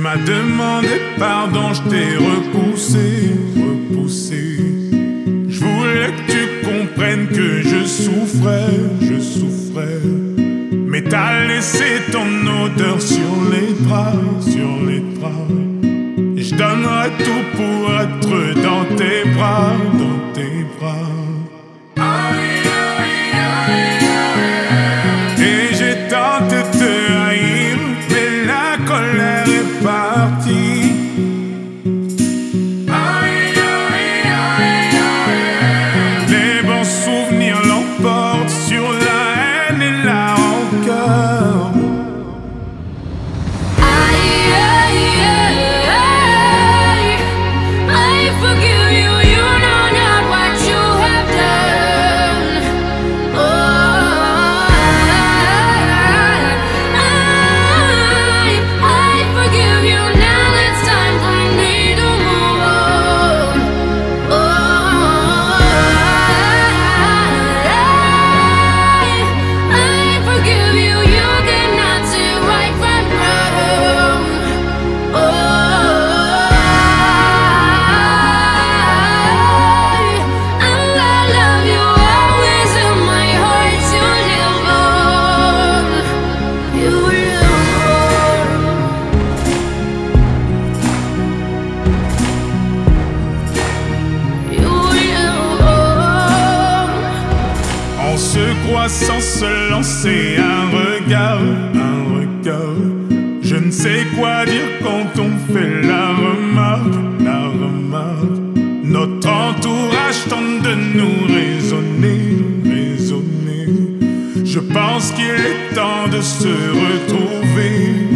m'as demandé pardon, je t'ai repoussé. Je voulais que tu comprennes que je souffrais. Mais t'as laissé ton odeur sur les draps. Je donnerais tout pour être dans tes bras. Et j'ai tenté de te haïr, mais la colère est partie. Les bons souvenirs l'emportent sur la haine et la rancœur. On se croit sans se lancer un regard. Je ne sais quoi dire quand on fait la remarque. Notre entourage tente de nous raisonner. Je pense qu'il est temps de se retrouver.